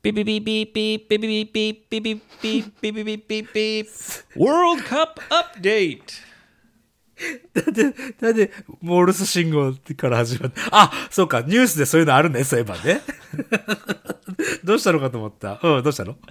Beep, beep, beep, beep, beep, beep, beep, beep, beep, beep, beep, beep, beep, beep, beep, beep. World Cup update. なんで、モールス信号から始まった。あ、そうか、ニュースでそういうのあるね、そういえばね。どうしたのかと思った。うん、どうしたの？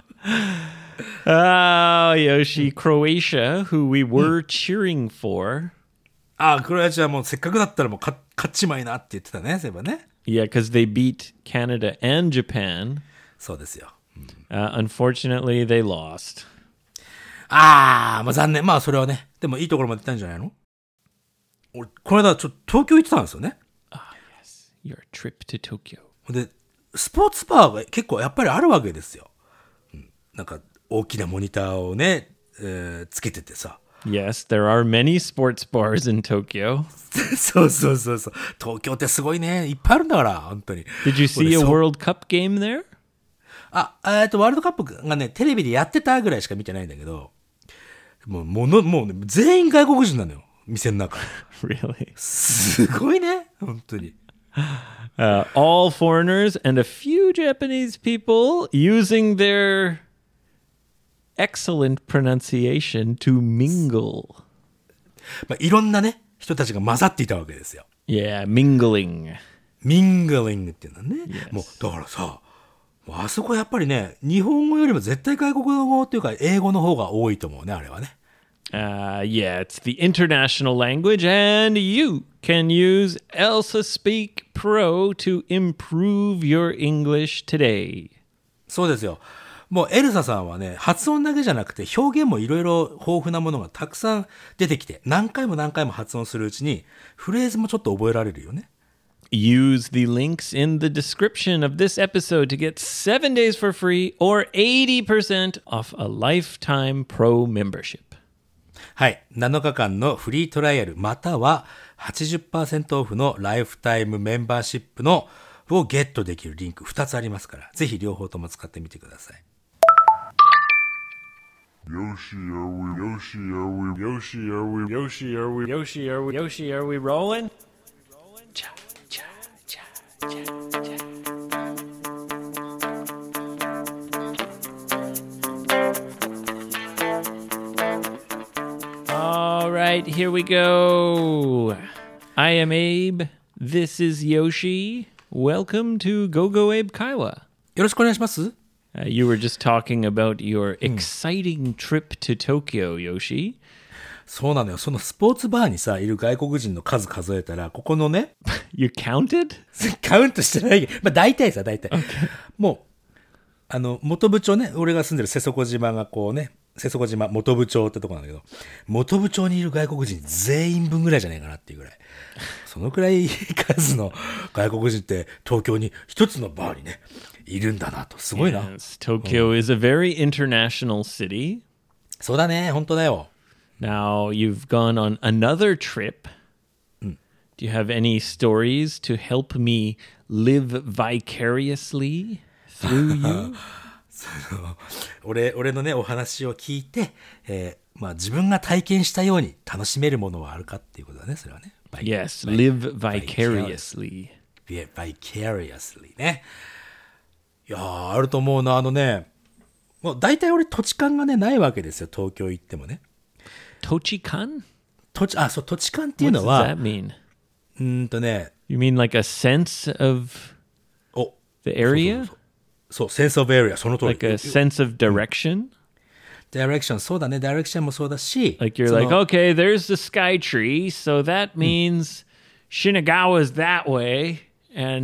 Yoshi, Croatia, who we were cheering for. あ、クロアチアもせっかくだったらもう勝っちまいなって言ってたね、そういえばね。 Yeah, because they beat Canada and Japan. そうですよ。 Unfortunately, they lost. まあ残念。まあそれはね。でもいいところまで行ったんじゃないの？俺、この間東京行ってたんですよね。 Yes, your trip to Tokyo. で、スポーツバーが結構やっぱりあるわけですよ。なんか大きなモニターをね、つけててさ。 Yes, there are many sports bars in Tokyo. そう。東京ってすごいね。いっぱいあるんだから、本当に。 Did you see a World Cup game there? ワールドカップがね、テレビでやってたぐらいしか見てないんだけど、もうね、全員外国人なのよ。店の中。 Really? すごいね。本当に。 All foreigners and a few Japanese people using their excellent pronunciation to mingle. まあ、いろんなね、人たちが混ざっていたわけですよ。 Yeah, mingling. ミングリングっていうのはね。 Yes. もう、だからさ、あそこやっぱりね、日本語よりも絶対外国語っていうか、英語の方が多いと思うね、あれはね。 Yeah, it's the international language, and you can use Elsa Speak Pro to improve your English today. そうですよ。もうエルサさんはね、発音だけじゃなくて表現もいろいろ豊富なものがたくさん出てきて、何回も発音するうちに、フレーズもちょっと覚えられるよね。 Use the links in the description of this episode to get 7 days for free or 80% off a lifetime pro membership. はい。7日間のフリートライアルまたは 80% オフのライフタイムメンバーシップのをゲットできるリンク2つありますから、ぜひ両方とも使ってみてください。 Yoshi, are we rolling? Cha, cha, cha, cha, cha. All right, here we go. I am Abe. This is Yoshi. Welcome to Go Abe Kaiwa. よろしくお願いします。 You were just talking about your exciting trip to Tokyo, Yoshi. そうなのよ。そのスポーツバーにさ、いる外国人の数数えたら、ここのね、 You counted? カウントしてないけど、まあ大体。もう、元部町ね、俺が住んでる瀬底島がこうね、瀬底島元部町ってとこなんだけど、元部町にいる外国人全員分ぐらいじゃないかなっていうぐらい。そのくらい数の外国人って東京に一つのバーにね、いるんだなと。すごいな。 Yes, Tokyo is a very international city. そうだね、本当だよ。 Now, you've gone on another trip. Do you have any stories to help me live vicariously through you? 俺のね、お話を聞いて、まあ自分が体験したように楽しめるものはあるかっていうことだね、それはね。 Yes, live vicariously. vicariously ね。いやー、あると思うな。もう大体俺土地勘がね、ないわけですよ、東京行ってもね。 Tochikan? 土地勘っていう What の does は、 that mean? ね、 You mean like a sense of お、 the area? そう、sense of area、その通り。 Like a sense of direction? direction、そうだね、direction もそうだし、 Like you're like, okay, there's the sky tree, so that means Shinagawa's that way, and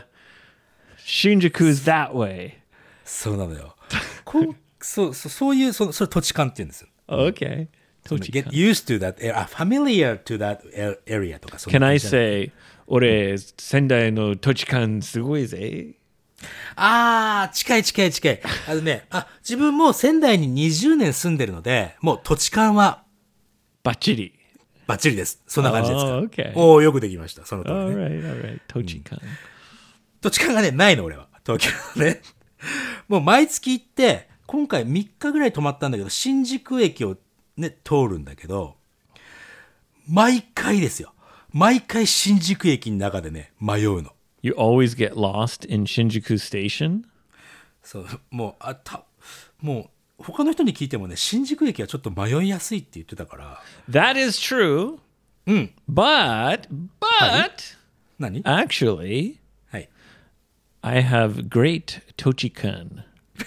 Shinjuku's that way. そうなのよ。そういう、それ土地勘って言うんですよ。 Okay. Get used to that, familiar to that area とか。 Can I say, 俺、仙台の土地勘すごいぜ。 近い。自分も仙台に20年住んでるので、もう土地勘はバッチリ。 バッチリです。そんな感じですから。 Okay. おー、よくできました。その通りね。 Alright. 土地勘。 土地勘がね、ないの俺は。東京ね。もう毎月行って、今回3日ぐらい泊まったんだけど、新宿駅をね、通るんだけど、毎回ですよ。毎回新宿駅の中でね、迷うの。 You always get lost in Shinjuku Station? そう、もう、他の人に聞いてもね、新宿駅はちょっと迷いやすいって言ってたから。 That is true. うん。 But, 何 actually, はい。 I have great Tochikan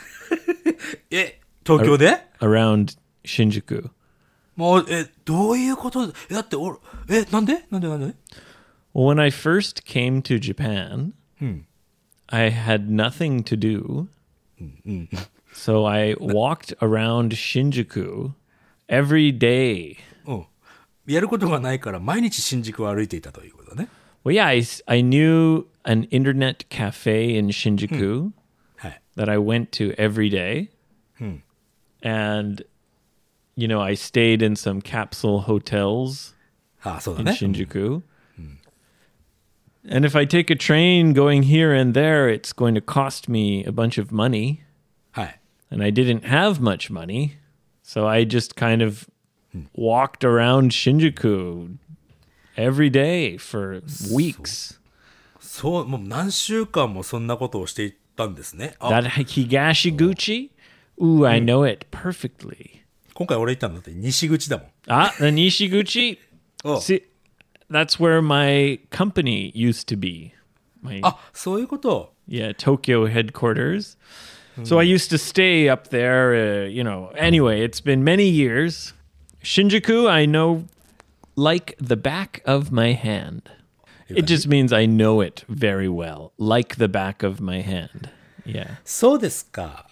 東京で around Shinjuku. もう、どういうことだって、なんで Well, when I first came to Japan, I had nothing to do. So I walked around Shinjuku every day. うん。やることがないから毎日新宿を歩いていたということね。 Well, yeah, I knew an internet cafe in Shinjuku はい。 that I went to every day. And, you know, I stayed in some capsule hotels ああ、そうだ in ね。 Shinjuku. And if I take a train going here and there, it's going to cost me a bunch of money. はい。 And I didn't have much money. So I just kind of walked around Shinjuku every day for weeks. そう、もう何週間もそんなことをしていったんですね。あ、 That Higashiguchi? Ooh, I know it perfectly. 今回俺行ったのだって西口だもん。 Ah, the Nishiguchi? Oh. See, that's where my company used to be. My あ、そういうこと。 Yeah, Tokyo headquarters. So I used to stay up there, you know. Anyway, it's been many years. Shinjuku, I know like the back of my hand. It just means I know it very well, like the back of my hand. Yeah. そうですか。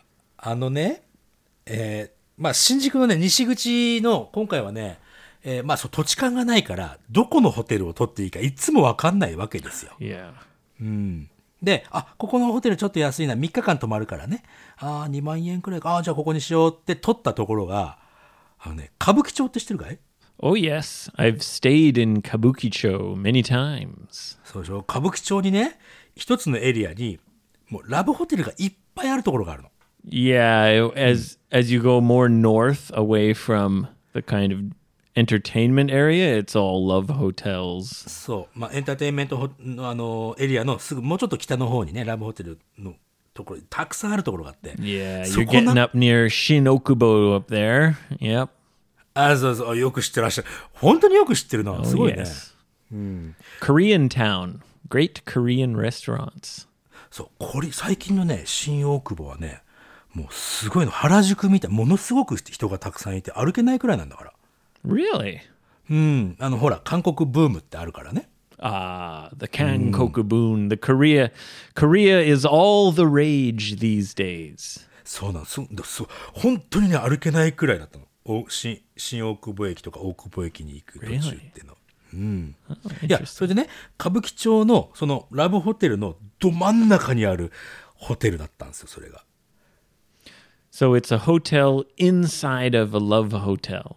まあ新宿のね、西口の今回はね、まあそう土地勘がないから、どこのホテルを取っていいかいつもわかんないわけですよ。 Yeah. で、あ、ここのホテルちょっと安いな、3日間泊まるからね。ああ、2万円くらいか。ああ、じゃあここにしようって取ったところが、歌舞伎町って知ってるかい？ Oh, yes. I've stayed in Kabukicho many times. そうでしょ。歌舞伎町にね、一つのエリアに、もうラブホテルがいっぱいあるところがあるの。 Yeah, as you go more north away from the kind of entertainment area, it's all love hotels. そう。まあエンターテインメントのエリアのすぐもうちょっと北の方にね、ラブホテルのところ、たくさんあるところがあって。 Yeah, そ you're こな getting up near Shinokubo up there. Yep. あ、そうそう、よく知ってらっしゃる。本当によく知ってるな。す Oh, ごいね。 yes. Korean town. Great Korean restaurants. そう、最近のね、新大久保はね、もうすごいの、原宿みたい、ものすごく人がたくさんいて、歩けないくらいなんだから。 Really? ほら、韓国ブームってあるからね。 The Kankoku boon. The Korea is all the rage these days. そうなの、本当にね、歩けないくらいだったの。新大久保駅とか大久保駅に行く途中っていうの。いや、それでね、歌舞伎町の、その、ラブホテルのど真ん中にあるホテルだったんですよ、それが。 So it's a hotel inside of a love hotel.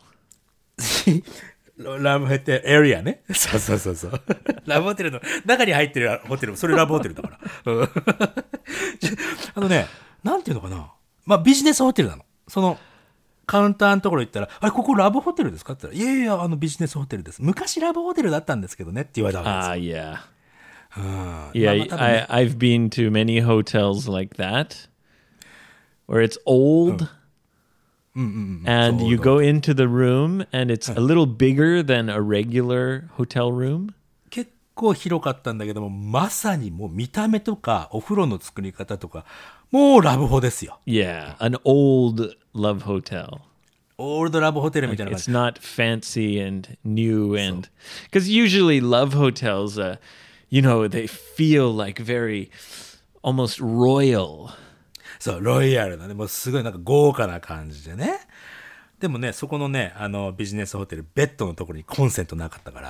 ラブホテルエリアね。そう。ラブホテルの中に入ってるホテル、それラブホテルだから。なんていうのかな。まあビジネスホテルなの。その、カウンターのところ行ったら、あれ、ここラブホテルですかって言ったら、いや、ビジネスホテルです。昔ラブホテルだったんですけどねって言われたわけですよ。 Yeah. Yeah, I've been to many hotels like that where it's old and you go into the room and it's a little bigger than a regular hotel room. 結構広かったんだけども、まさにもう見た目とかお風呂の作り方とか、もうラブホですよ。 Yeah, an old love hotel. オールドラブホテルみたいな感 It's じ。 not fancy and new and because usually love hotels, you know, they feel like very almost royal. そう、ロイヤルなね、もうすごいなんか豪華な感じでね。でもね、そこのね、ビジネスホテル、ベッドのところにコンセントなかったから、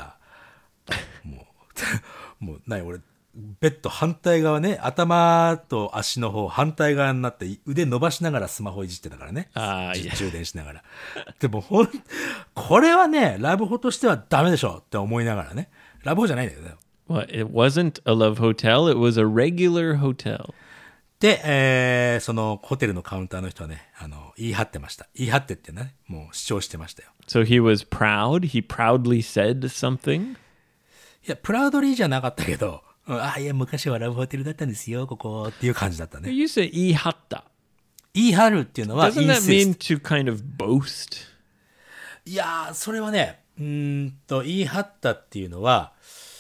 もう、俺、ベッド反対側ね、頭と足の方反対側になって腕伸ばしながらスマホいじってたからね。充電しながら。でもこれはね、ラブホとしてはダメでしょって思いながらね。ラブホじゃないんだけどね。 Well, it wasn't a love hotel, it was a regular hotel. で、そのホテルのカウンターの人はね、言い張ってました。言い張ってってね、もう主張してましたよ。 So he was proud. He proudly said something. いや、プラウドリーじゃなかったけど、いや、昔はラブホテルだったんですよ、ここっていう感じだったね。 You say 言い張った. 言い張るっていうのは Doesn't that mean insist。 to kind of boast? いやー、それはね、言い張ったっていうのは、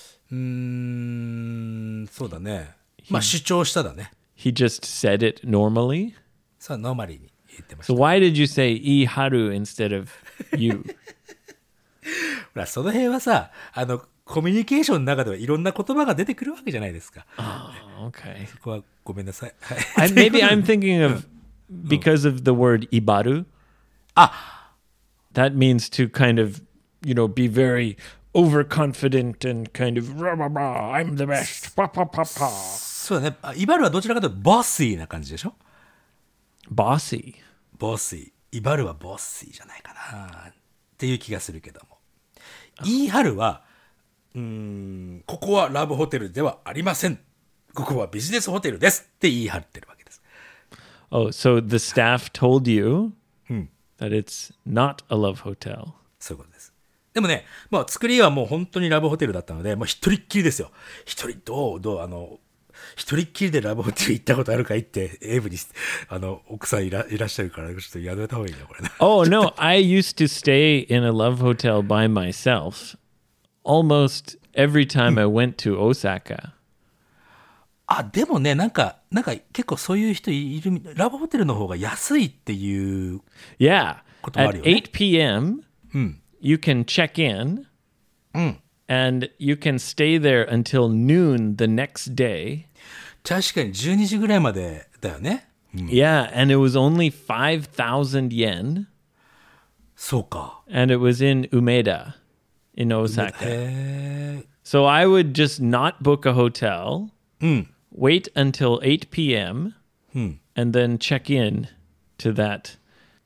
そうだね。まあ主張しただね。 He just said it normally? さあ、ノーマリーに言ってまし So た。 why did you say iharu instead of you? ほら、その辺はさ、コミュニケーションの中ではいろんな言葉が出てくるわけじゃないですか。 Oh, okay. そこはごめんなさい。はい。 Maybe I'm thinking of because of the word ibaru. あ、 That means to kind of, be very overconfident and kind of rah, rah, rah, I'm the best. Pa, pa, pa, pa. そうだね。イバルはどちらかというとボスイな感じでしょ。 Bossy. ボスイ。イバルはボスイじゃないかなっていう気がするけども。イーハルは、ここはラブホテルではありません。ここはビジネスホテルですって言い張ってるわけです。 Oh, so the staff told you that it's not a love hotel. そういうことです。でもね、まあ作りはもう本当にラブホテルだったので、もう一人っきりですよ。一人一人っきりでラブホテル行ったことあるかいってエイブに奥さんいらっしゃるからちょっとやめた方がいいなこれね。 Oh, no, I used to stay in a love hotel by myself almost every time I went to Osaka. あ、でもね、なんか結構そういう人いる。ラブホテルの方が安いっていう。 Yeah. こともあ At るよね。 8 p.m., you can check in and you can stay there until noon the next day. 確かに12時ぐらいまでだよね。 Yeah, and it was only 5,000 yen, そうか。 and it was in Umeda in Osaka. へえ。 So I would just not book a hotel, wait until 8 p.m., and then check in to that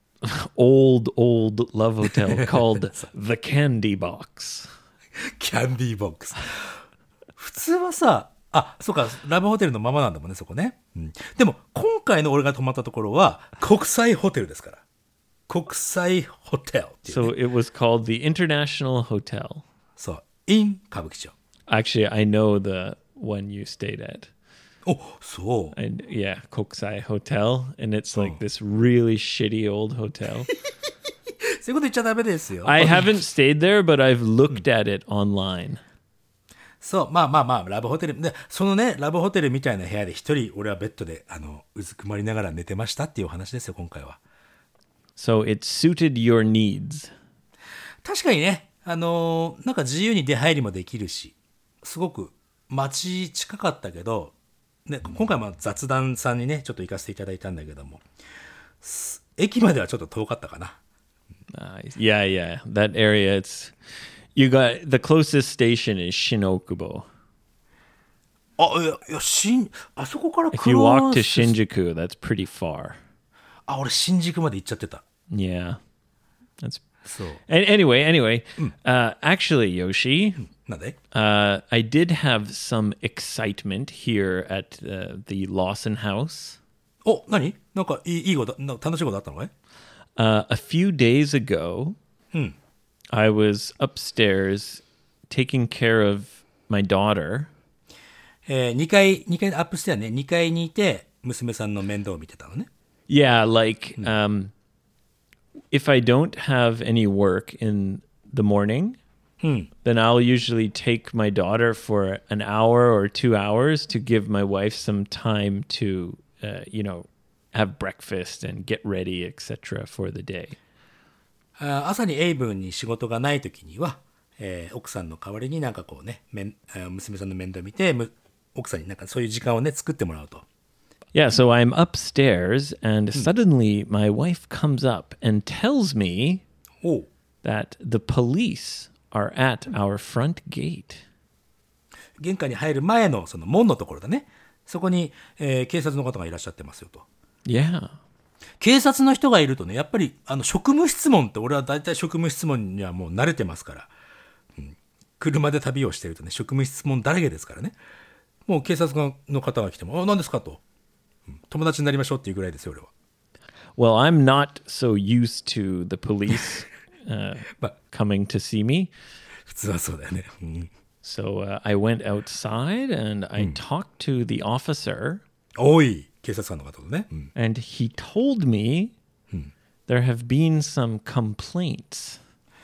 old love hotel called the Candy Box. キャンディーボックス。普通はさ、あ、そうか、ラブホテルのままなんだもんね、そこね。でも、今回の俺が泊まったところは、国際ホテルですから。国際ホテルっていう、ね。 So it was called the International Hotel. そう、in 歌舞伎町。 Actually, I know the one you stayed at. お、そう。 And yeah, Kokusai Hotel, and it's like this really shitty old hotel. そういうこと言っちゃダメですよ。 I haven't stayed there, but I've looked at it online. そう、まあ、ラブホテル。で、そのね、ラブホテルみたいな部屋で一人、俺はベッドで、うずくまりながら寝てましたっていうお話ですよ、今回は。 So it suited your needs. 確かにね、なんか自由に出入りもできるし、すごく街近かったけど、ね、今回も雑談さんにね、ちょっと行かせていただいたんだけども、駅まではちょっと遠かったかな。 Yeah. That area, you got the closest station is Shinokubo. あ、いや、あそこから If you walk to Shinjuku, that's pretty far. あ、俺新宿まで行っちゃってた。 Yeah. That's そう。 anyway. Actually, Yoshi, なんで？ I did have some excitement here at the Lawson House. お、何？なんかいいこと、楽しいことあったのかい？ A few days ago, I was upstairs taking care of my daughter. 2階アップステアね、2階にいて娘さんの面倒を見てたのね。 Yeah, like if I don't have any work in the morning, then I'll usually take my daughter for an hour or 2 hours to give my wife some time to, have breakfast and get ready, etc. for the day. 朝にエイブンに仕事がない時には、奥さんの代わりになんかこうね、娘さんの面倒見て、奥さんになんかそういう時間をね、作ってもらうと。 Yeah, so I'm upstairs and suddenly my wife comes up and tells me that the police are at our front gate. 玄関に入る前のその門のところだね。そこに、警察の方がいらっしゃってますよと。 Yeah. 警察の人がいるとね、やっぱり職務質問って俺は大体職務質問にはもう慣れてますから、車で旅をしてるとね、職務質問だらけですからね。もう警察の方が来ても、何ですかと、友達になりましょうっていうぐらいですよ俺は。 Well, I'm not so used to the police coming to see me. 普通はそうだよね。 So I went outside and I talked to the officer. おい。 警察官の方とね。 And he told me there have been some complaints.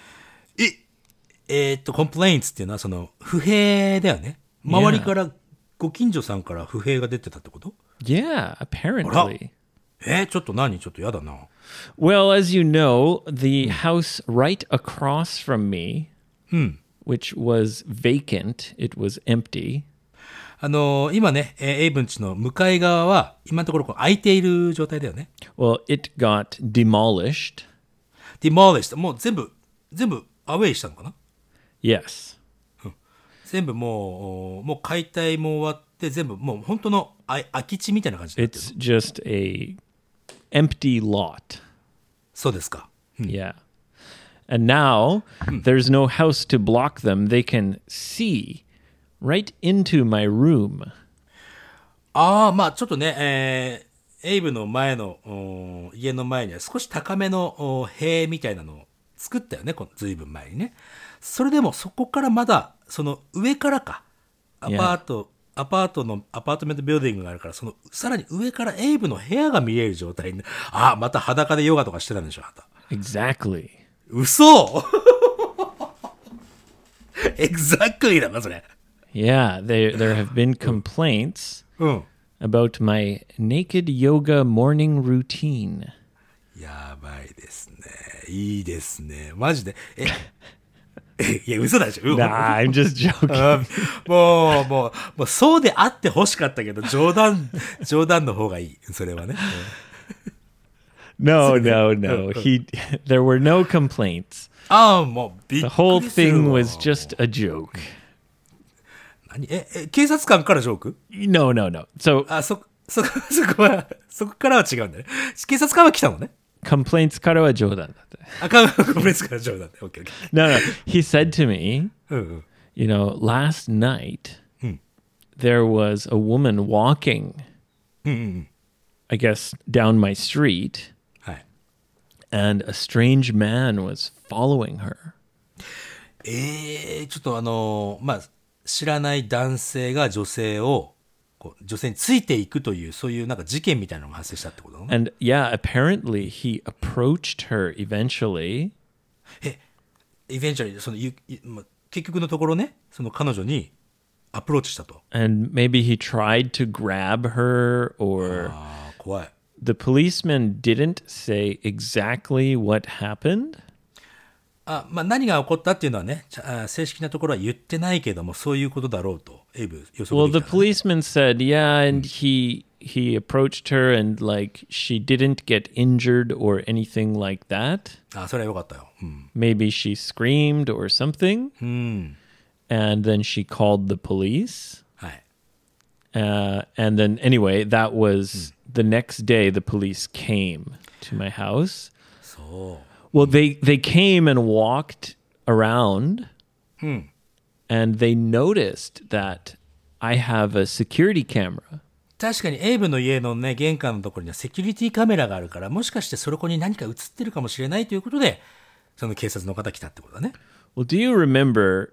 コンプレインツっていうのはその不平だよね。周りから、ご近所さんから不平が出てたってこと？ Yeah, apparently. ちょっと何？ちょっとやだな。 Well, as you know, the house right across from me, which was vacant, it was empty. 今ね、エイブンチの向かい側は、今のところこう空いている状態だよね。 Well, it got demolished. demolished。もう全部アウェイしたのかな？ Yes. 全部もう解体も終わって、全部もう本当の空き地みたいな感じになってる。 It's just a empty lot. そうですか。 Yeah. And now there's no house to block them. They can see right into my room. まあちょっとね、エイブの前の家の前には少し高めの塀みたいなのを作ったよね、ずいぶん前にね。それでもそこからまだその上からか、アパートメントビルディングがあるから、そのさらに上からエイブの部屋が見える状態に、また裸でヨガとかしてたんでしょ、あなた。 Exactly. 嘘!Exactly だな、それ。 Yeah, there have been complaints うん。 about my naked yoga morning routine. やばいですね。いいですね。マジで。いや、嘘だでしょ。 Nah, I'm just joking. もう、そうであってほしかったけど、冗談の方がいい。それはね。 No. There were no complaints. もう、びっくり The whole する thing わ was just a joke. 警察官からジョーク？ No. So そこからは違うんだね。警察官は来たのね。 complaints からは冗談だった。 ごめんなさい、冗談で。オッケー。 No. He said to me, うん。 you know, last night there was a woman walking, I guess, down my street, はい。 and a strange man was following her. ちょっとまあ、知らない男性が女性についていくという、そういうなんか事件みたいなのが発生したってことね。 And yeah, apparently he approached her eventually. eventually 結局のところね、その彼女にアプローチしたと。 And maybe he tried to grab her, or 怖い。 the policeman didn't say exactly what happened. まあ何が起こったっていうのはね、正式なところは言ってないけども、そういうことだろうと、エイブ予測 Well, で the きた、ね。 policeman said, yeah, and he approached her and like she didn't get injured or anything like that. それはよかったよ。うん。 Maybe she screamed or something. And then she called the police. はい。 And then anyway, that was the next day the police came to my house. そう。 Well, they came and walked around and they noticed that I have a security camera. 確かにエイブの家のね、玄関のところにはセキュリティカメラがあるから、もしかしてそこに何か映ってるかもしれないということで、その警察の方来たってことだね。 Well, do you remember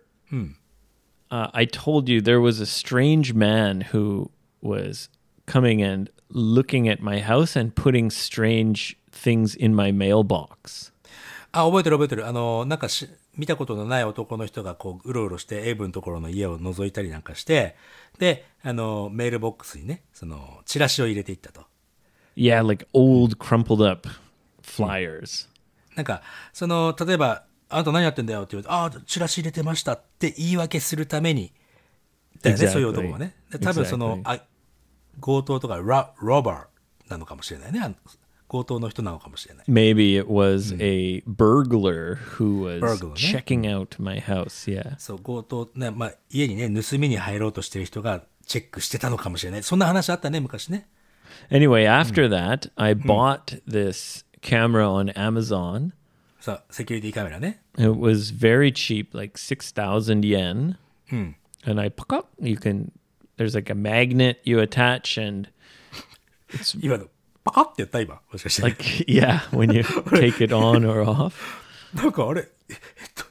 I told you there was a strange man who was coming and looking at my house and putting strange things in my mailbox. 覚えてる。なんか見たことのない男の人がこう、うろうろして、エイブのところの家を覗いたりなんかして、で、メールボックスにね、チラシを入れていったと。 Yeah, like old crumpled up flyers. なんか、例えば、あなた何やってんだよって言うと、チラシ入れてましたって言い訳するために、だよね、 Exactly. そういう男はね。多分 Exactly. 強盗とかロバーなのかもしれないね。強盗の人なのかもしれない。 Maybe it was a burglar who was Burglar, checking out my house. Yeah. そう、強盗、ね、まあ、家にね、盗みに入ろうとしてる人がチェックしてたのかもしれない。そんな話あったね、昔ね。 Anyway, after that, I bought this camera on Amazon. さあ、セキュリティカメラね。 It was very cheap, like 6,000 yen. And I pick up, there's like a magnet you attach and 今の、パカって言った今。もしかして。 like, yeah, when you take it on or off. なんかあれ、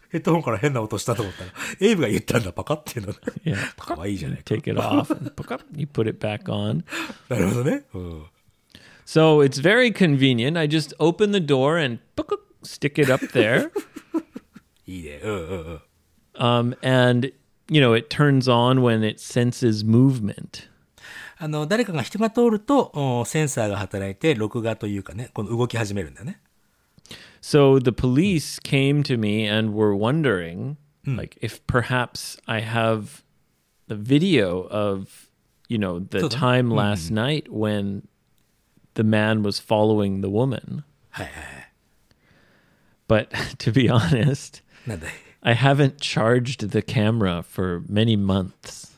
ヘッドホンから変な音したと思ったら、エイブが言ったんだ、パカっていうの。 Yeah. かわいいじゃないか。 Take it off and you put it back on. なるほどね。うん。 So it's very convenient. I just open the door and stick it up there. いいね。うんうんうん。 And, it turns on when it senses movement. 誰かが人が通ると、センサーが働いて、録画というかね、この動き始めるんだよね。 So the police came to me and were wondering, like, if perhaps I have the video of, the time last night when the man was following the woman. はいはいはい。 But to be honest, なんだい。 I haven't charged the camera for many months.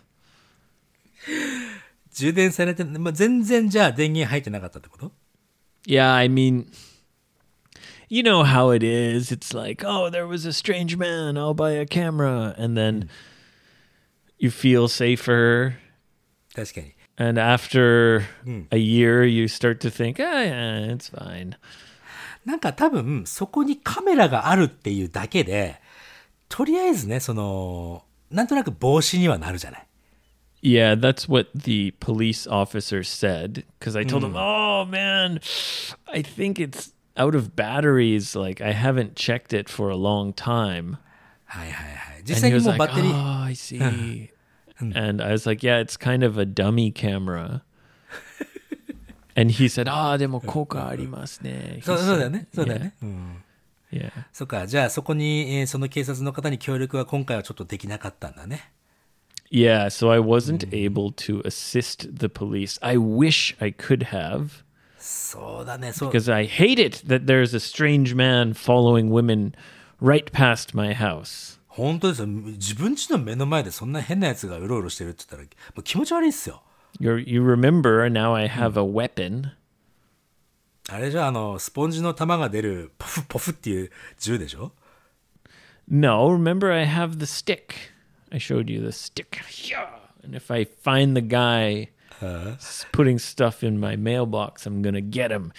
充電されて、全然じゃあ電源入ってなかったってこと？ Yeah, I mean, you know how it is. It's like, oh, there was a strange man. I'll buy a camera. And then you feel safer. 確かに。 And after a year, you start to think, yeah, it's fine. なんか多分、そこにカメラがあるっていうだけで、とりあえずね、なんとなく防止にはなるじゃない。 Yeah, that's what the police officer said. Because I told him, oh, man, I think it's out of batteries. Like, I haven't checked it for a long time. はいはいはい。 And 実際 he に was もう like, バッテリー、 oh, I see. And I was like, yeah, it's kind of a dummy camera. And he said, de mo koka arimasu ne. そうだよね。そうだよ Yeah. ね。うん。 Yeah. そっか、じゃあそこに、その警察の方に協力は今回はちょっとできなかったんだね。 Yeah, so I wasn't able to assist the police. I wish I could have. そうだね、そう。 Because I hate it that there's a strange man following women right past my house. 本当ですよ。自分家の目の前でそんな変なやつがうろうろしてるって言ったら、もう気持ち悪いっすよ。 You remember, now I have a weapon. あれじゃスポンジの玉が出るポフポフっていう銃でしょ？ No, remember I have the stick. I showed you the stick. And if I find the guy putting stuff in my mailbox, I'm gonna get him.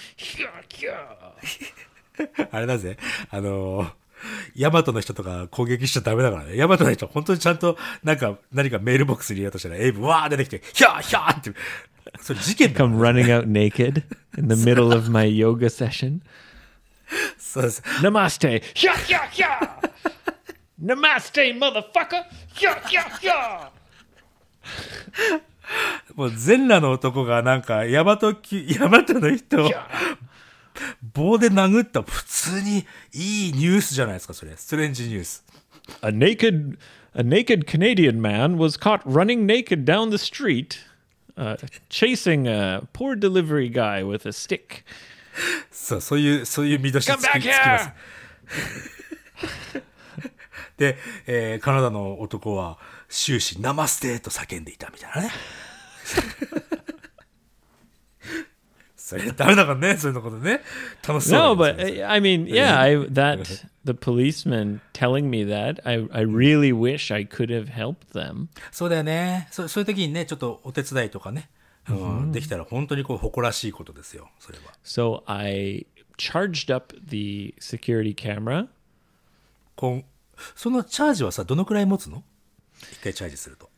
あれだぜ。ヤマトの人とか攻撃しちゃダメだからね。ヤマトの人本当にちゃんと何かメールボックスに入れようとしたらエイブわー出てきて、ヒャーヒャーって。それ事件だ。 Come running out naked in the middle of my yoga session. そうです。 Namaste. Namaste, motherfucker. もう全裸の男がなんかヤマトの人を棒で殴った普通にいいニュースじゃないですか、それ。ストレンジニュース。 A naked Canadian man was caught running naked down the street, chasing a poor delivery guy with a stick. そういう見出しつきます。で、カナダの男は終始ナマステと叫んでいたみたいなね。それダメだからね、そういうのことね。楽しそう。 No, but I mean, yeah, the policeman telling me that, I really wish I could have helped them. そうだよね。そういう時にね、ちょっとお手伝いとかね、できたら本当に誇らしいことですよ、それは。 So I charged up the security camera. そのチャージはさ、どのくらい持つの？一回チャージすると。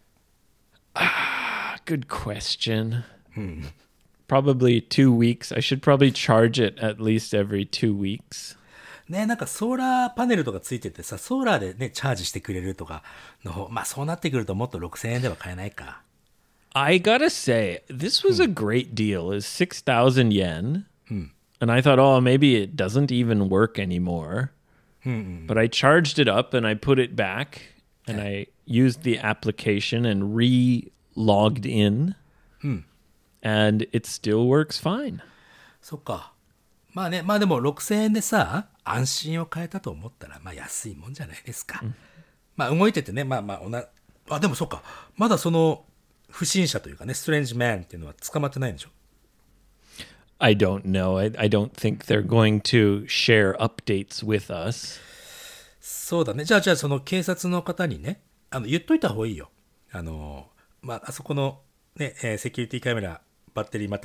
Good question. Probably 2 weeks. I should probably charge it at least every 2 weeks. ね、なんかソーラーパネルとかついててさ、ソーラーでね、チャージしてくれるとかの方、まあそうなってくるともっと6000円では買えないか。 I gotta say, this was a great deal. It's 6,000 yen. And I thought, oh, maybe it doesn't even work anymore. But I charged it up and I put it back and I used the application and re-logged in. And it still works fine. そっか。まあね、まあでも6000円でさ、安心を変えたと思ったら、まあ安いもんじゃないですか。まあ動いててね、まあでもそっか。まだその不審者というかね、ストレンジマンっていうのは捕まってないんでしょ？ I don't know. I don't think they're going to share updates with us. そうだね。じゃあその警察の方にね、言っといた方がいいよ。まあ、あそこのね、セキュリティカメラ、バッテリーまた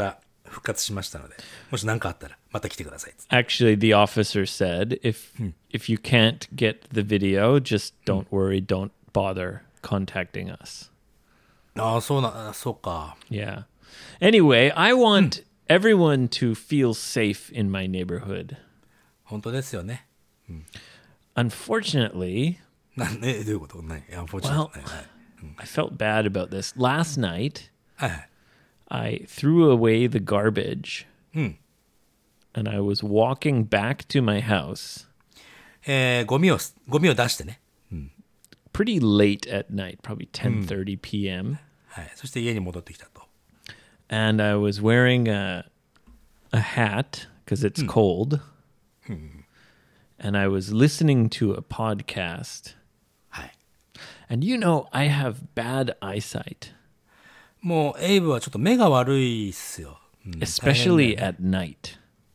復活しましたので、もし何かあったらまた来てください。 Actually, the officer said if you can't get the video, just don't worry, don't bother contacting us. ああ、そうか。 Yeah. Anyway, I want everyone to feel safe in my neighborhood. 本当ですよね。 Unfortunately, どういうことない。いや、 well, I felt bad about this. Last night, はいはい。 I threw away the garbage. And I was walking back to my house ゴミを出してね。 pretty late at night, probably 10:30 p.m. はい。そして家に戻ってきたと。 And I was wearing a hat because it's cold. And I was listening to a podcast. はい。 And you know, I have bad eyesight, もうエイブはちょっと目が悪いっすよ。 especially at night.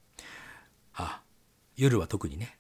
夜は特にね。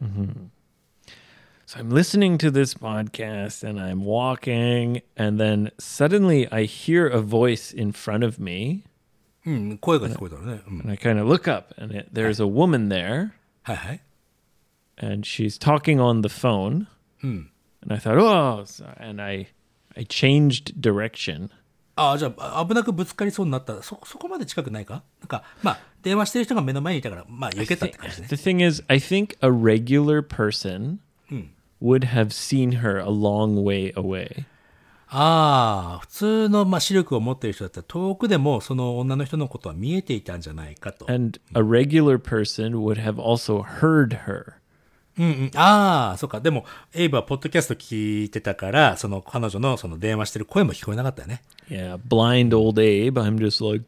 So I'm listening to this podcast and I'm walking, and then suddenly I hear a voice in front of me, 声が聞こえたのね。 and I kind of look up, and there's a woman there, はいはい。 and she's talking on the phone. And I thought, oh, and I changed direction. ああ、じゃあ危なくぶつかりそうになった。そこまで近くないか？なんか、まあ、電話してる人が目の前にいたから、まあ、避けたって感じね。 The thing is, I think a regular person would have seen her a long way away. ああ、普通の、視力を持っている人だったら、遠くでもその女の人のことは見えていたんじゃないかと。 And a regular person would have also heard her. ああ、そうか。でも、エイブはポッドキャスト聞いてたから、その彼女のその電話してる声も聞こえなかったよね。 Yeah, blind old Abe. I'm just like,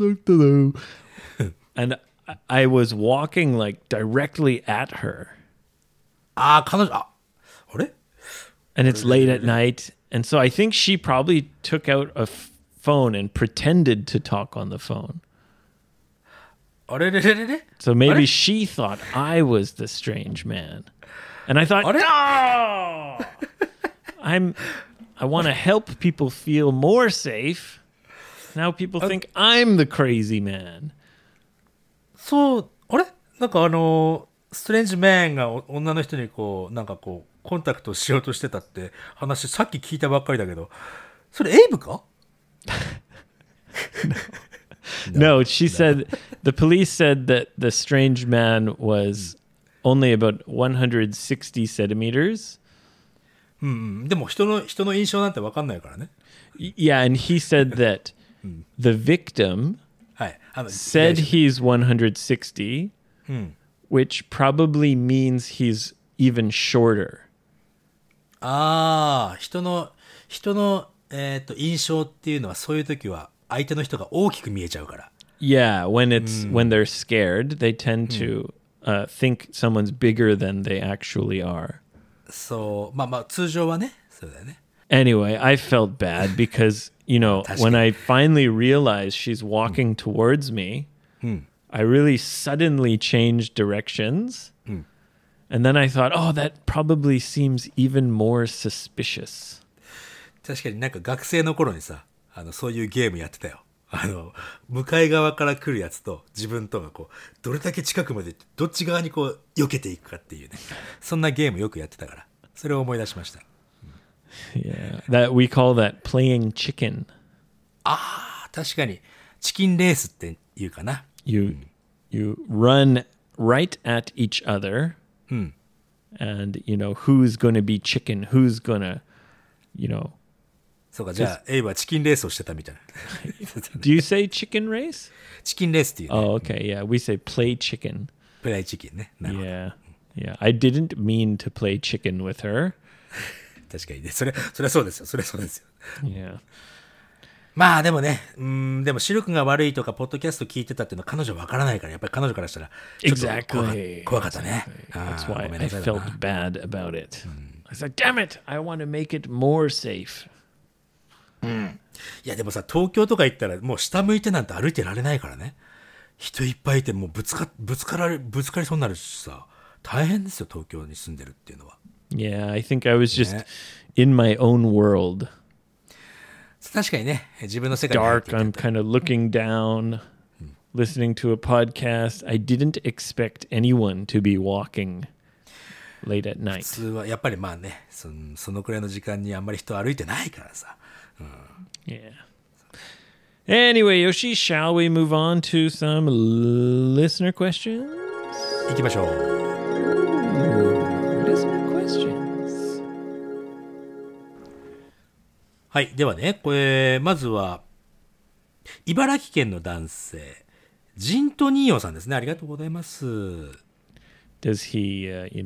and I was walking like directly at her. ああ、彼女、あれ And it's late at night. And so I think she probably took out a phone and pretended to talk on the phone. あれれれれれ So maybe she thought I was the strange man. And I thought, no! I want to help people feel more safe. Now people think I'm the crazy man. そう、あれなんかストレンジマンが女の人にこう、なんかこう、コンタクトしようとしてたって話、さっき聞いたばっかりだけど、それエイブか？ No, she said, the police said that the strange man was only about 160 centimeters. でも人の印象なんて分かんないからね。 Yeah, and he said that the victim はい。 said he's 160, which probably means he's even shorter. ああ、人の印象っていうのはそういう時は相手の人が大きく見えちゃうから。 Yeah, when they're scared, they tend to think someone's bigger than they actually are. そう、通常はね、そうだよね。 Anyway, I felt bad because, you know, when I finally realized she's walking towards me, I really suddenly changed directions. And then I thought, oh, that probably seems even more suspicious. 確かになんか学生の頃にさ、そういうゲームやってたよ。向かい側から来るやつと自分とがこう、どれだけ近くまでどっち側にこう、避けていくかっていうね。そんなゲームよくやってたから、それを思い出しました。 Yeah, that we call that playing chicken. ああ、確かに。チキンレースって言うかな。 You run right at each other. And, you know, who's going to be chicken? Who's going to, you know. そうか、じゃあ、エイブはチキンレースをしてたみたいな。 Do you say chicken race? チキンレースっていうね。 Oh, okay. Yeah, we say play chicken. プライチキンね。なるほど。 Yeah. Yeah. I didn't mean to play chicken with her. 確かにね。それはそうですよ。それはそうですよ。 Yeah. まあでもね、でも視力が悪いとか、ポッドキャスト聞いてたっていうのは彼女は分からないから、やっぱり彼女からしたら、ちょっと Exactly. 怖かったね。 That's ご why めん I なさい felt だな bad about it. I was like, damn it. I want to make it more safe. いやでもさ、東京とか行ったらもう下向いてなんて歩いてられないからね。人いっぱいいてもうぶつかりそうになるしさ、大変ですよ、東京に住んでるっていうのは。 Yeah, I think I was just in my own world. 確かにね、自分の世界に入っ Dark. ていた I'm kind of looking down. listening to a podcast. I didn't expect anyone to be walking late at 普 night. 通はやっぱりまあね、そのくらいの時間にあんまり人歩いてないからさ。 Yeah. Anyway, Yoshi, shall we move on to some listener questions? 行きましょう。 Listener questions. はい。ではね、これ、まずは、茨城県の男性、ジントニーヨさんですね。ありがとうございます。 Does he,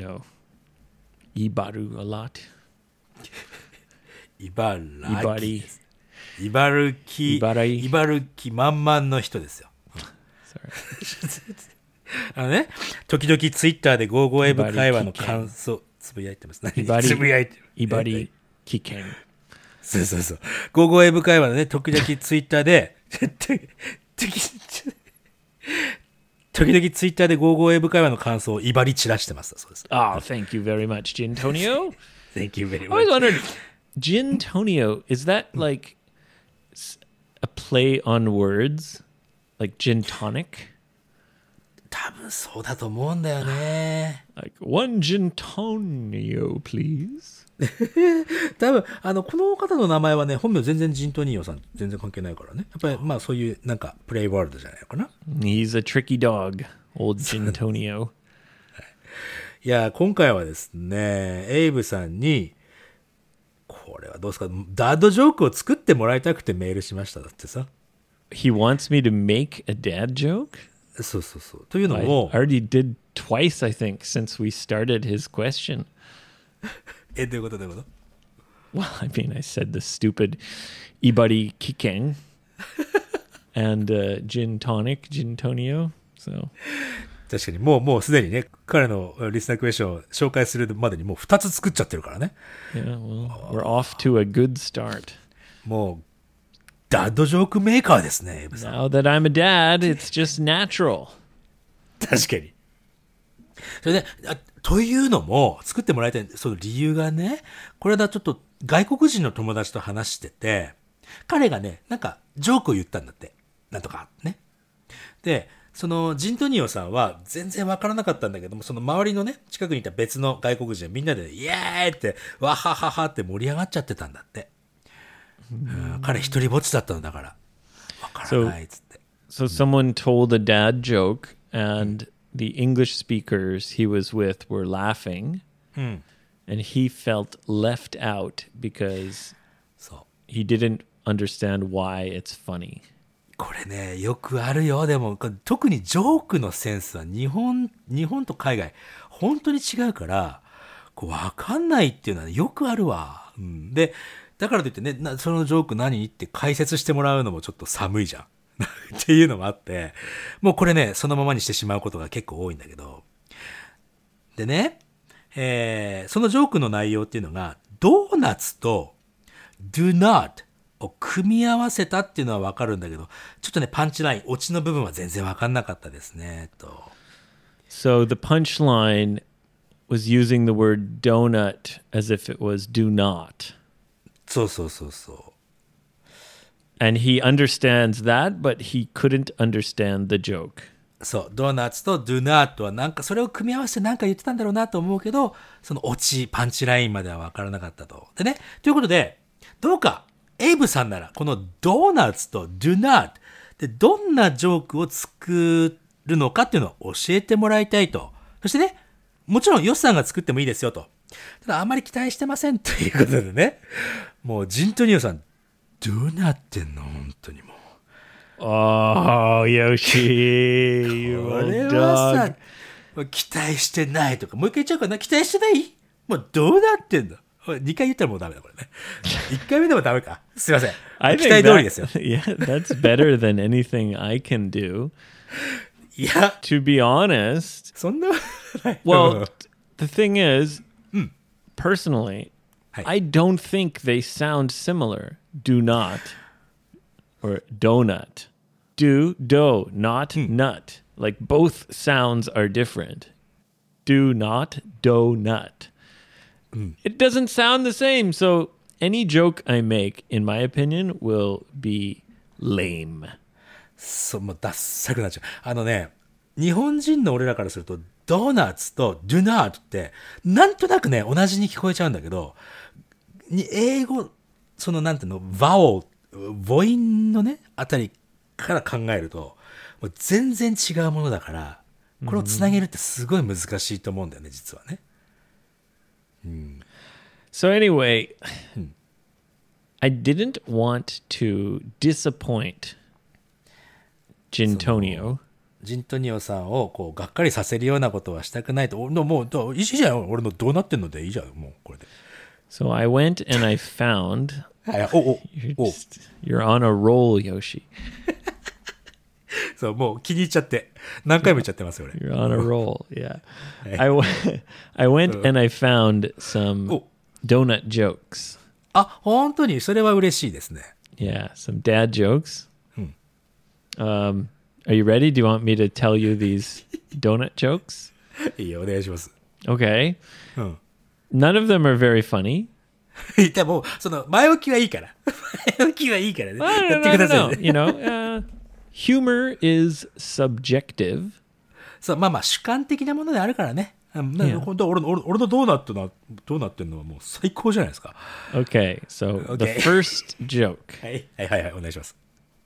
ibaru a lot? 茨城茨です。茨城満々の人ですよ。 Sorry. ね、時々ツイッターでゴーゴーエブ会話の感想、つぶやいてます。つぶやいてる。 Ibari kiken. そうそうそう。ゴーゴーエブ会話のね、時々ツイッターで、時々ツイッターでゴーゴーエブ会話の感想を威張り散らしてます。そうです。 Oh, thank you very much, Gintonio. Thank you very I always much. wondered, Gintonio, is that like a play on words? Like gin tonic? 多分そうだと思うんだよね。 Like one Gintonio, please. 多分この方の名前はね、本名全然ジントニーヨさん全然関係ないからね。やっぱりまあそういうなんかプレイワールドじゃないのかな。 He's a tricky dog, old Gintonio. いや、今回はですね、エイブさんに、これはどうですか、ダッドジョークを作ってもらいたくてメールしました。だってさ。 He wants me to make a dad joke? そうそうそう。というの I も、 already did twice, I think, since we started his question. どういうことどういうこと Well, I mean, I said the stupid Ibari Kikeng and gin tonic, Gintonio. So, 確かにもうすでにね、彼のリスナークエスチョンを紹介するまでにもう2つ作っちゃってるからね。 yeah, well, we're off to a good start. もう、ダッドジョークメーカーですね、エイブさん。 Now that I'm a dad, it's just natural. 確かに。それで、というのも、作ってもらいたい、その理由がね、これだちょっと外国人の友達と話してて、彼がね、なんか、ジョークを言ったんだって。なんとか、ね。で、その、ジントニオさんは全然わからなかったんだけども、その周りのね、近くにいた別の外国人はみんなで、イエーイって、わはははって盛り上がっちゃってたんだって。彼一人ぼっちだったのだから。わからないっつって。 So someone told a dad joke, and the English speakers he was with were laughing, and he felt left out because そう。 he didn't understand why it's funny. これね、よくあるよ。でも、特にジョークのセンスは日本と海外、本当に違うから、わかんないっていうのは、ね、よくあるわ。うん。で、だからといってね、そのジョーク何って解説してもらうのもちょっと寒いじゃん。っていうのもあって、もうこれね、そのままにしてしまうことが結構多いんだけど。でね、そのジョークの内容っていうのが、ドーナツと do not を組み合わせたっていうのはわかるんだけど、ちょっとね、パンチライン、オチの部分は全然わかんなかったですね、と。 So the punchline was using the word donut as if it was do not. そうそうそうそう。 And he understands that, but he couldn't understand the joke. そう、ドーナツと do not はなんかそれを組み合わせてなんか言ってたんだろうなと思うけど、そのオチ、パンチラインまでは分からなかったと。でね、ということで、どうか、エイブさんなら、このドーナツと do not でどんなジョークを作るのかっていうのを教えてもらいたいと。そしてね、もちろんヨシさんが作ってもいいですよと。ただあまり期待してませんということでね、もうジントニオさん、どうなってんの本当にもう。 Oh, Yoshi, you こ old れは dog. さ、期待してないとか、もう一回言っちゃうかな、期待してないもうどうなってんの2回言ったらもうダメだ、これね。1回目でもダメか。すいません。 I 期 think 待通りですよ。 yeah, that's better than anything I can do. いや、 To be honest, そんな、 well, the thing is, personally, Hi. I don't think they sound similar. Do not or donut. Do, not nut. Like both sounds are different. Do not, donut. It doesn't sound the same. So any joke I make, in my opinion, will be lame. そう、もうダッサくなっちゃう。あのね、日本人の俺らからすると、ドーナツとドゥナートって、なんとなくね、同じに聞こえちゃうんだけど、英語、そのなんていうの、母音のね、あたりから考えると、もう全然違うものだから、これをつなげるってすごい難しいと思うんだよね、実はね。 So anyway, I didn't want to disappoint Gintonio. ジントニオさんをこうがっかりさせるようなことはしたくないと。もう、いいじゃん。俺のどうなってんのでいいじゃん。もう、これで。 So I went and I found. はい、 You're on a roll, Yoshi. そう、もう気に入っちゃって。何回も言っちゃってますよ、俺。 You're on a roll, yeah. I went and I found some donut jokes. あ、本当にそれは嬉しいですね。 Yeah, some dad jokes. Are you ready? Do you want me to tell you these donut jokes? いいよ、お願いします。 Okay. None of them are very funny. でも、その、前置きはいいから。前置きはいいからね。やってくださいね。 You know, humor is subjective. そう、まあまあ主観的なものであるからね。本当俺のどうなってんのはもう最高じゃないですか。 Okay, so the first joke. はい、お願いします。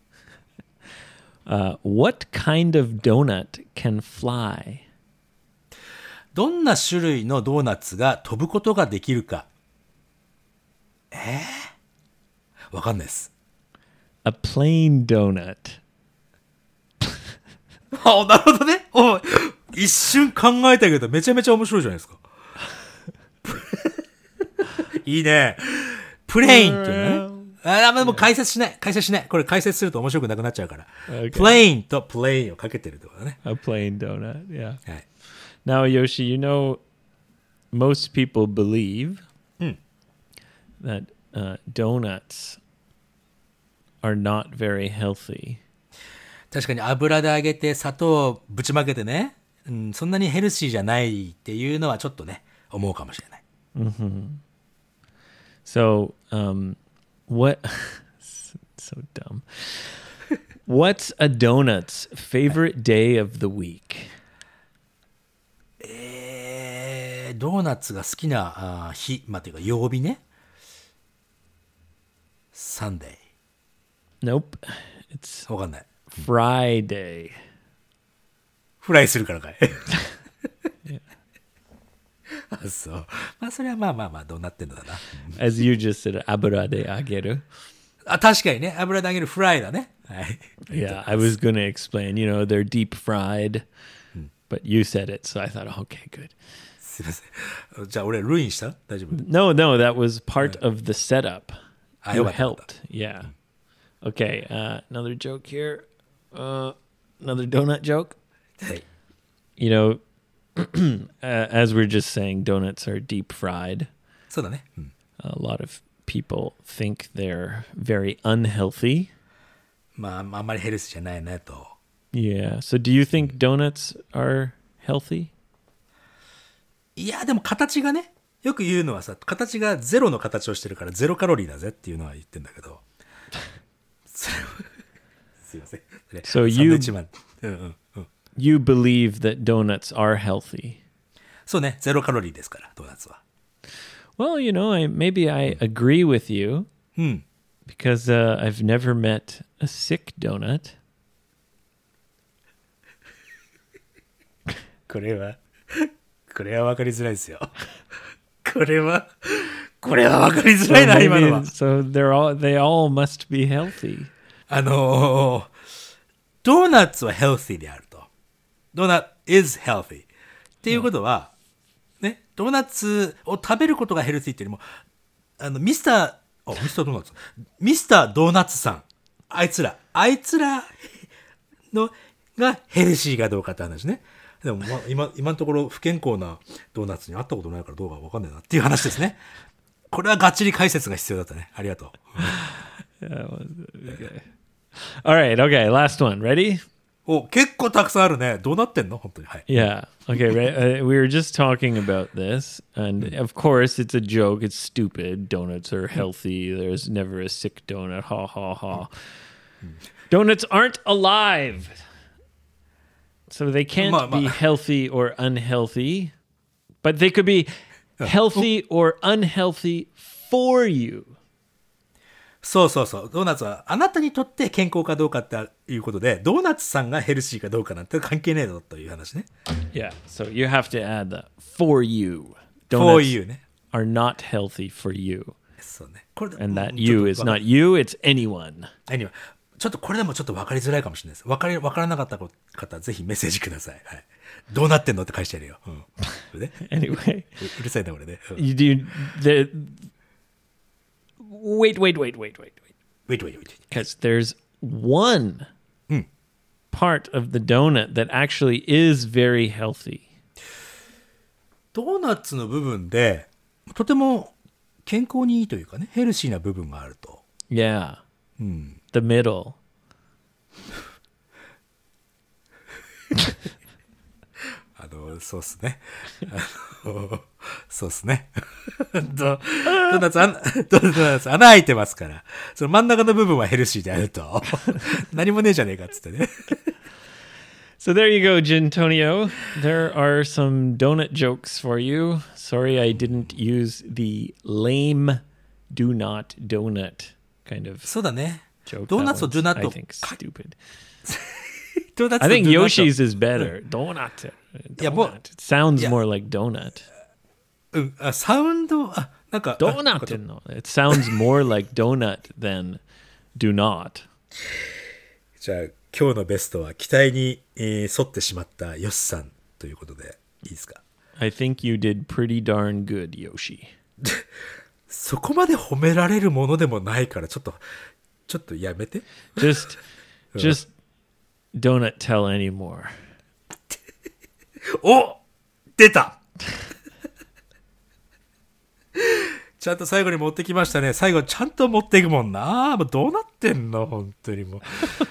What kind of donut can fly? どんな種類のドーナツが飛ぶことができるか。わかんないです。 A plain donut. あ、なるほどね。一瞬考えたけどめちゃめちゃ面白いじゃないですか。いいね。プレインっていうね。でも解説しない。これ解説すると面白くなくなっちゃうから。プレインとプレインをかけてるってことだね。 A plain donut, yeah. はい。 Now, Yoshi, you know, most people believe that donuts are not very healthy. 確かに油で揚げて砂糖をぶちまけてね、そんなにヘルシーじゃないっていうのはちょっとね、思うかもしれない。 So, what? So dumb. What's a donut's favorite day of the week? ドーナツが好きな日、まあ、というか曜日ね。Sunday. Nope. It's わかんない。 Friday. フライするからかい。あ、そう。まあ、それはまあ、どうなってんのだな。 As you just said, 油で揚げる。 あ、確かにね。油で揚げるフライだね。はい。 Yeah, I was going to explain, you know, they're deep fried, but you said it, so I thought, okay, good. すいません。じゃあ、俺、ルインした大丈夫 No, that was part of the setup. You よかったよかった helped. Yeah. Okay, another joke here. Another donut joke. はい。 You know, as we're just saying, donuts are deep fried. そうだね。 A lot of people think they're very unhealthy. まあ、あんまりヘルスじゃないねと。 Yeah. So do you think donuts are healthy? いや、でも形がね、よく言うのはさ、形がゼロの形をしてるからゼロカロリーだぜっていうのは言ってんだけど。すいません。 So you believe that donuts are healthy? そうね、ゼロカロリーですから、ドーナツは。 Well, you know, maybe I agree with you because I've never met a sick donut. これは分かりづらいですよ。これは分かりづらいな、今のは。 So they all must be healthy. ドーナツは healthy であると。ドーナツ is healthy。っていうことは、ね、ドーナツを食べることがヘルシーっていうよりも、ミスタードーナツ。ミスタードーナツさん。あいつらのがヘルシーかどうかって話ね。でも、今のところ不健康なドーナツに会ったことないからどうかわかんないなっていう話ですね。これはがっちり解説が必要だったね。ありがとう。 All right, okay, last one. Ready? 結構たくさんあるね。どうなってんの本当に。はい。 Yeah. Okay, right. We were just talking about this, and of course, it's a joke. It's stupid. Donuts are healthy. There's never a sick donut. Ha ha ha. Donuts aren't alive. So they can't Ma- be healthy or unhealthy, but they could be healthy or unhealthy for you. そうそうそう。ドーナツはあなたにとって健康かどうかっていうことで、ドーナツさんがヘルシーかどうかなんて関係ねえぞという話ね。 Yeah, so you have to add the for you. for Donuts you ね。 are not healthy for you. そうね。これで And that ちょっと you is not you, it's anyone. Anyway ちょっとこれでもちょっと分かりづらいかもしれないです。分からなかった方、ぜひメッセージください。はい。どうなってんのって返してやるよ。うん。これね Anyway, うるさいな、これね。うん you do the wait. wait, wait, wait. Because there's one Hmm. part of the donut that actually is very healthy. ドーナツの部分で、とても健康にいいというかね、ヘルシーな部分があると。 Yeah. The middle. そうっすね。そうっすね。ドーナツ穴開いてますから、その真ん中の部分はヘルシーであると。何もねえじゃねえかっつってね。 So there you go, Gintonio. There are some donut jokes for you. Sorry I didn't use the lame do not donut kind of そうだね。 joke. ドーナツと That ド one's, ナッ I ト。 think stupid. ドーナツと I think ドナット Yoshi's is better. Donut. Yeah, but- Donut. It sounds yeah. more like donut. うん、サウンド、なんか。 Donut. No. It sounds more like donut than do not. じゃあ、今日のベストは期待に、沿ってしまったヨシさんということで、いいですか？ I think you did pretty darn good, Yoshi. そこまで褒められるものでもないから、ちょっとやめて。 Just don't tell anymore. お出たちゃんと最後に持ってきましたね。最後ちゃんと持っていくもんな。もうどうなってんの本当にもう。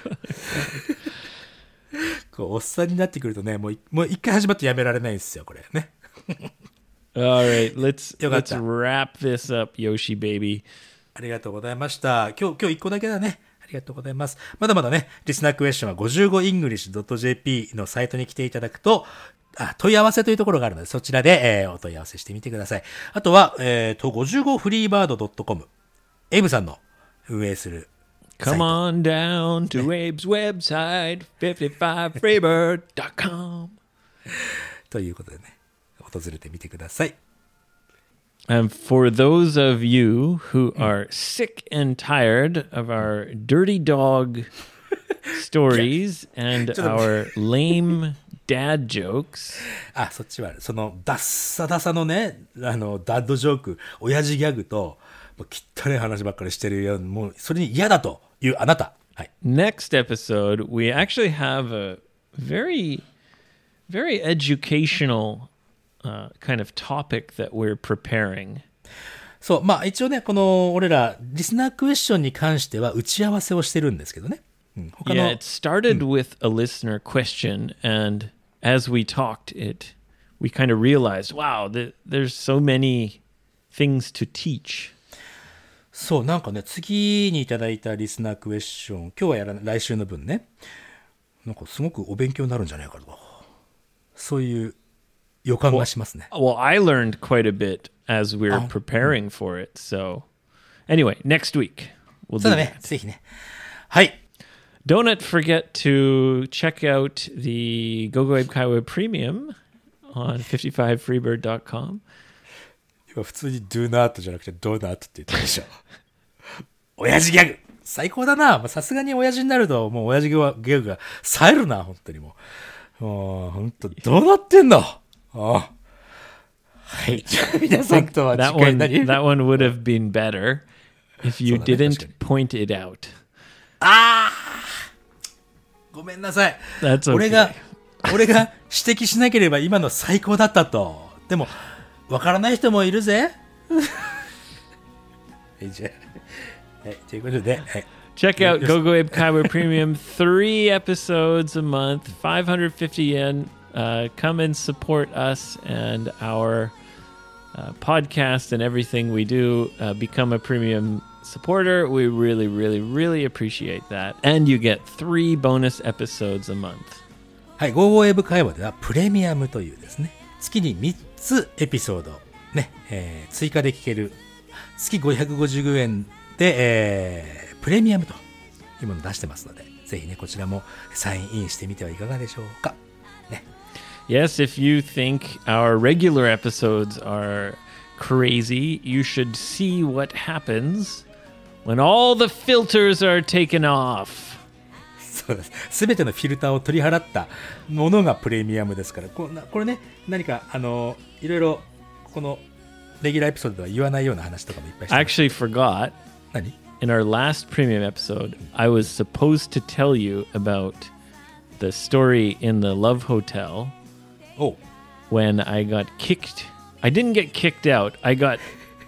こうおっさんになってくるとね、もう一回始まってやめられないんですよ、これね。 All right, let's よかった wrap this up, Yoshi baby. ありがとうございました。今日1個だけだね。ありがとうございます。まだまだね、リスナークエスチョンは 55english.jp のサイトに来ていただくと、問い合わせというところがあるので、そちらで、お問い合わせしてみてください。あとは、55freebird.com。エイブさんの運営するサイ Come ト。 on down to Abe's website, 55freebird.com. ということでね、訪れてみてください。 And for those of you who are sick and tired of our dirty dog stories and our lame dad jokes, そっちは、その、ダッサダサのね、ダッドジョーク、親父ギャグと、もう汚い話ばっかりしてるよ。もう、それに嫌だというあなた。はい。 next episode, we actually have a very, very educational kind of topic that we're preparing. そう、まあ一応ね、この、俺ら、リスナークエスチョンに関しては打ち合わせをしてるんですけどね。他 Yeah, の it started with a listener question, and as we talked, we kind of realized, wow, there's so many things to teach. そう、なんかね、次にいただいたリスナークエスチョン、今日はやらない、来週の分ね、なんかすごくお勉強になるんじゃないかと。そういう予感がしますね。 Well, I learned quite a bit as we were preparing for it. So, anyway, next week we'll そう do だね that.、 ぜひね。はい。 Don't forget to check out the GoGo Abe Kaiwa Premium on 55freebird.com. 今普通に do not じゃなくて do not って言ったでしょ。親父ギャグ最高だな。さすがに親父になると、もう親父ギャグが冴えるな、本当にもう。もう、本当どうなってんのはい。じゃあ皆さんとは次 That 回 one, 何 that one would have been better if you そうだね、 didn't point it out. ごめんなさい。 That's okay. 俺が指摘しなければ今の最高だったと。でも、わからない人もいるぜ。じゃあ、はい、ということで、はい。 Check out GoGo Abe Kaiwa Premium. 3 episodes a month, 550 yen. Come and support us and our podcast and everything we do. Become a premium supporter. We really, really, really appreciate that. And you get 3 bonus episodes a month. はい、55英語会話ではプレミアムというですね、月に3つエピソードね、追加で聞ける月550円で、プレミアムというものを出してますので、ぜひね、こちらもサインインしてみてはいかがでしょうか。ね。 Yes, if you think our regular episodes are crazy, you should see what happens when all the filters are taken off. そうです。すべてのフィルターを取り払ったものがプレミアムですから、これね、何かいろいろこのレギュラーエピソードでは言わないような話とかもいっぱいしてます。 I actually forgot. 何 In our last premium episode, I was supposed to tell you about the story in the Love Hotel when I got kicked. I didn't get kicked out. I got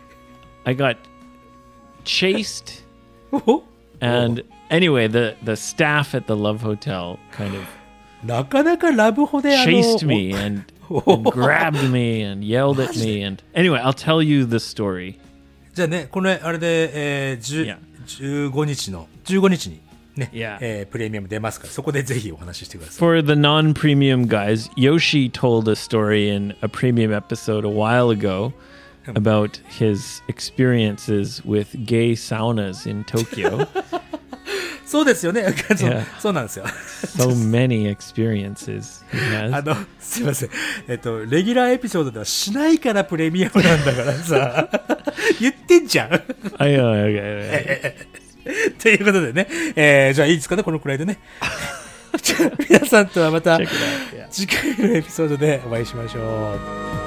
chased. And anyway, the staff at the Love Hotel kind of なかなかラブホで chased me and grabbed me and yelled at me. And anyway, I'll tell you the story. じゃあね、これあれで、15日にね、プレミアム出ますから、そこでぜひお話ししてください。 For the non-premium guys, Yoshi told a story in a premium episode a while ago about his experiences with gay saunas in Tokyo. そうですよね。そうなんですよ。 So many experiences he has. すいません。レギュラーエピソードではしないからプレミアムなんだからさ。言ってんじゃん。ということでね、じゃあいいですかね、このくらいでね。じゃあ皆さんとはまた次回のエピソードでお会いしましょう。